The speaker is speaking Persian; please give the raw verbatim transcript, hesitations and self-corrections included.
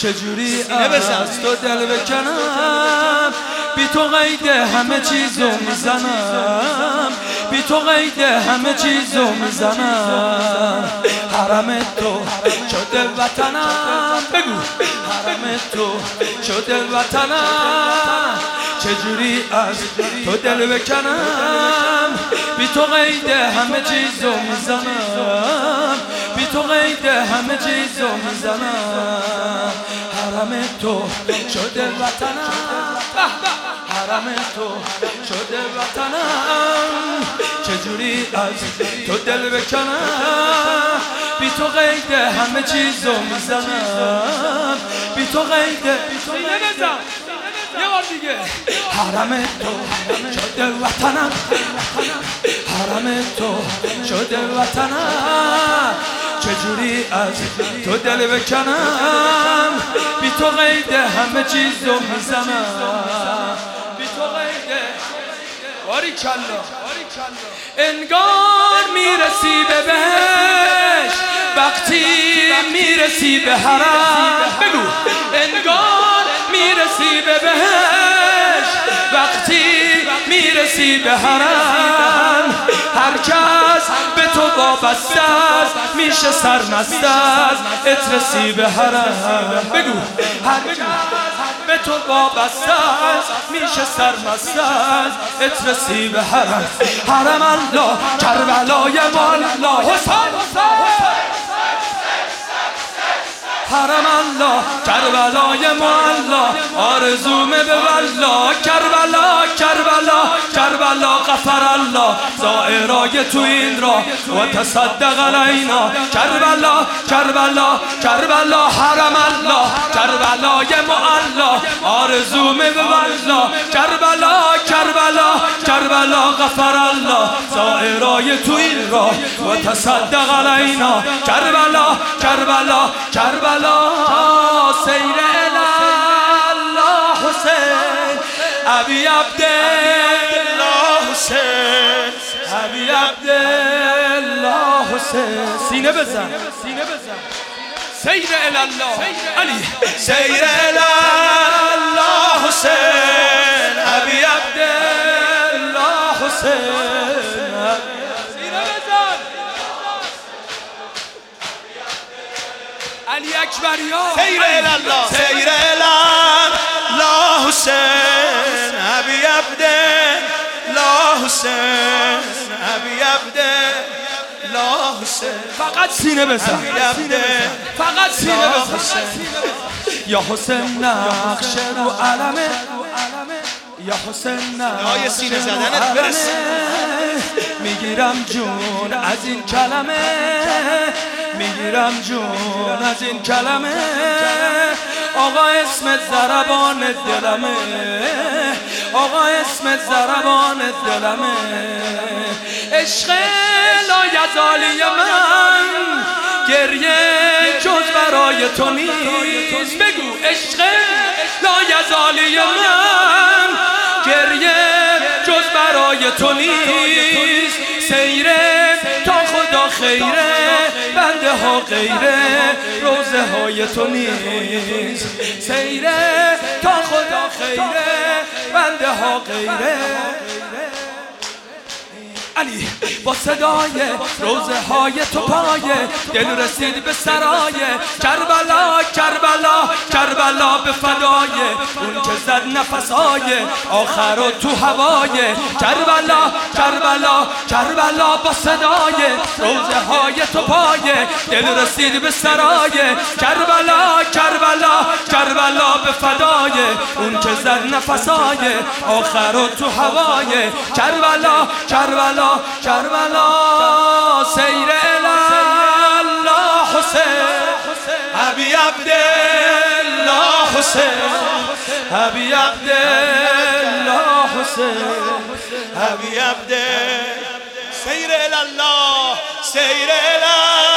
چجوری از تو دل بکنم، بی تو قید همه چیزو میزنم، بی تو قید همه چیزو میزنم. حرم تو شده وطنم، بگو حرم تو شده وطنم. چجوری از تو دل بکنم، بی تو قید همه چیزو میزنم، بی تو قید همه چیزو میزنم. حرم تو شده وطنم، حرم تو شده وطنم. چجوری از تو دل بکنم، بی تو قید همه چیزو میزنم، بی تو قید نمیزنم. یه بار دیگه حرم تو شده وطنم، حرم تو شده وطنم. چجوری از تو دل بکنم، بی تو قید همه چیزو میزنم، بی تو قید. باری کلا انگار میرسی به بهشت وقتی میرسی به حرم. بگو انگار میرسی به بهشت وقتی میرسی به حرم. هر کس به تو وابسته است میشه سرمست است اترسی به حرم. بگو هر کس به تو وابسته است میشه سرمست است اترسی به حرم. حرم الله کربلای مولا حسین، حرم الله کربلای مولا آرزومه به والله. کربلا کربلا کربلا غفر الله زائرای تو این را و تصدق علینا. کربلا کربلا کربلا حرم الله کربلای مولا آرزومه به والله. کربلا کربلا کربلا غفر الله زائرای تو این را و تصدق علینا. کربلا کربلا کربلا سیر الله حسین ابی عبدالله حسین ابی عبدالله حسین. سینه بزن سینه بزن. سیر الله علی سیر الله حسین ابی عبدالله حسین. علی اکبریا سیر الله سیر الله حسین ابی عبدالله حسین ابی عبدالله حسین. فقط سینه بزن، فقط سینه بزن. یا حسین نقش رو علمه، یا حسین نقش سینه زدنت برس. میگیرم جون از این کلمه، میگیرم جون از این کلمه. آقا اسمت ضربان دلمه، آقا اسمت ضربان دلمه. عشق لایزالی من گریه جز برای تو نیست. بگو عشق لایزالی من گریه جز برای تو نیست. سیره تا خدا خیره بنده ها غیره روزه های تو نیست. سیره تا خدا خیره بنده ها غیره. علی با صدای روزه های تو پایه دل رسید به سرای. کربلا کربلا کربلا به فدای اون که زد نفسای آخر و تو هوای. کربلا کربلا کربلا با صدای روزه های تو پایه دل رسید به سرای. کربلا کربلا کربلا به فدای اون که زد نفسای آخر و تو هوای. کربلا کربلا کربلا سیر الله حسین ابی عبدالله حسین ابی عبدالله حسین ابی عبدالله سیر الله سیر الله